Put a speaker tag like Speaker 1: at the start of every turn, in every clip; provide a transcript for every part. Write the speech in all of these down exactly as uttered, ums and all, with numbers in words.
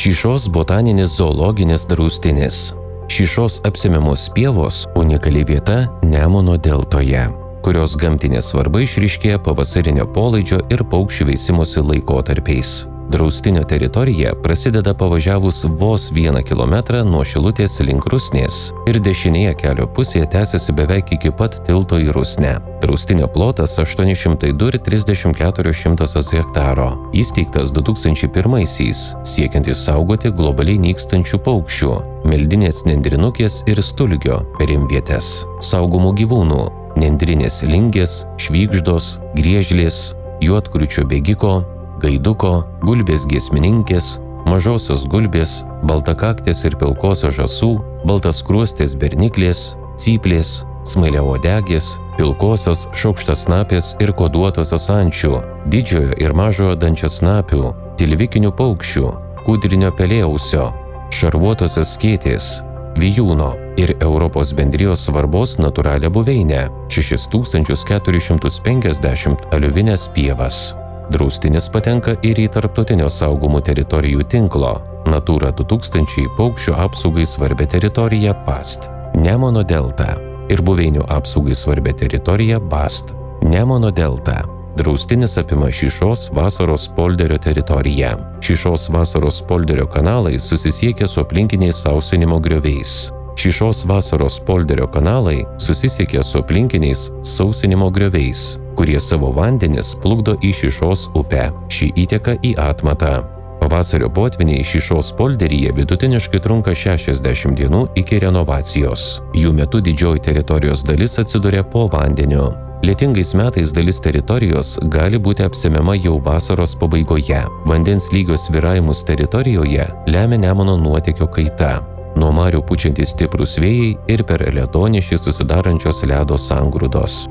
Speaker 1: Šyšos botaninis zoologinis draustinis. Šyšos apsemiamos pievos unikali vieta Nemuno deltoje, kurios gamtinė svarba išryškėja pavasarinio polaidžio ir paukščių veisimosi laikotarpiais. Draustinio teritorija prasideda pavažiavus vos vieną kilometrą nuo Šilutės link Rusnės ir dešinėje kelio pusėje tęsiasi beveik iki pat tilto į Rusnę. Draustinio plotas aštuoni šimtai du ir trisdešimt keturios šimtosios hektaro. Įsteigtas du tūkstančiai pirmaisiais, siekiant išsaugoti globaliai nykstančių paukščių, meldinės nendrinukės ir stulgio perimvietės, saugomų gyvūnų, nendrinės lingės, švygždos, griežlės, juodkručio bėgiko, gaiduko, gulbės giesmininkės, mažosios gulbės, baltakaktės ir pilkosios žąsų, baltaskruostės berniklės, cyplės, smailiaodegės, pilkosios šaukštasnapės ir koduotosios ančių, didžiojo ir mažojo dančiasnapių, tilvikinių paukščių, kūdrinio pelėausio, šarvuotosios skėtės, vijūno ir Europos bendrijos svarbos natūralią buveinę šešis tūkstančius keturis šimtus penkiasdešimt aliuvines pievas. Draustinis patenka ir į tarptautinio saugomų teritorijų tinklo Natūra du tūkstančiai paukščių apsaugai svarbę teritoriją PAST, Nemuno delta ir buveinių apsaugai svarbę teritoriją BAST, Nemuno delta. Draustinis apima Šyšos vasaros polderio teritoriją. Šyšos vasaros polderio kanalai susisiekia su aplinkiniais sausinimo grioviais. Šyšos vasaros polderio kanalai susisiekia su aplinkiniais sausinimo grioviais, kurie savo vandenis plukdo į Šyšos upę. Ši įteka į atmatą. Pavasario potviniai Šyšos polderyje vidutiniškai trunka šešiasdešimt dienų iki renovacijos. Jų metu didžioji teritorijos dalis atsiduria po vandeniu. Lietingais metais dalis teritorijos gali būti apsemiama jau vasaros pabaigoje. Vandens lygio svyravimus teritorijoje lemia Nemuno nuotėkio kaita. Nuo marių pučiantys stiprūs vėjai ir per ledonešį susidarančios ledo sangrūdos.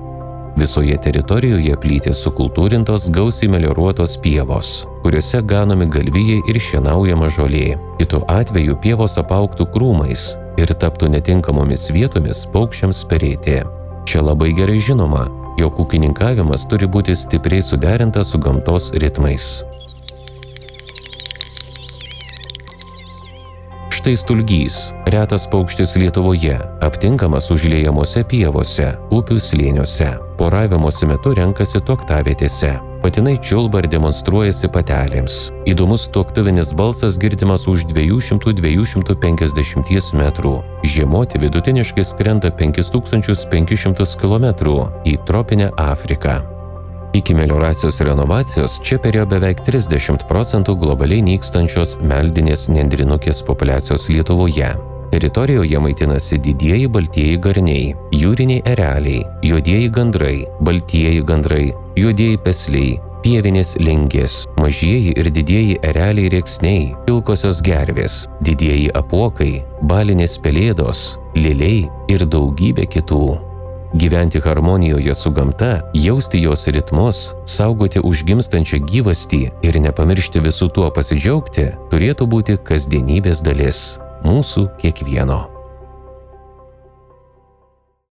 Speaker 1: Visoje teritorijoje plyti sukultūrintos gausiai melioruotos pievos, kuriuose ganomi galvijai ir šienaujama žolė. Kitu atveju pievos apaugtų krūmais ir taptų netinkamomis vietomis paukščiams perėti. Čia labai gerai žinoma, jog ūkininkavimas turi būti stipriai suderintas su gamtos ritmais. Štai stulgys, retas paukštis Lietuvoje, aptinkamas užliejamose pievose, upių slėniuose. Poravimosi metu renkasi tuoktavietėse. Patinai čiulba ir demonstruojasi patelėms. Įdomus tuoktuvinis balsas girdimas už dviejų šimtų iki dviejų šimtų penkiasdešimties metrų. Žiemoti vidutiniškai skrenda penkis tūkstančius penkis šimtus kilometrų į tropinę Afriką. Iki melioracijos renovacijos čia perėjo beveik trisdešimt procentų globaliai nykstančios meldinės nendrinukės populiacijos Lietuvoje. Teritorijoje maitinasi didieji baltieji garniai, jūriniai ereliai, juodieji gandrai, baltieji gandrai, juodieji pesliai, pievinės lingės, mažieji ir didieji ereliai rėksniai, pilkosios gervės, didieji apuokai, balinės pelėdos, liliai ir daugybė kitų. Gyventi harmonijoje su gamta, jausti jos ritmus, saugoti užgimstančią gyvastį ir nepamiršti visų tuo pasidžiaugti, turėtų būti kasdienybės dalis mūsų kiekvieno.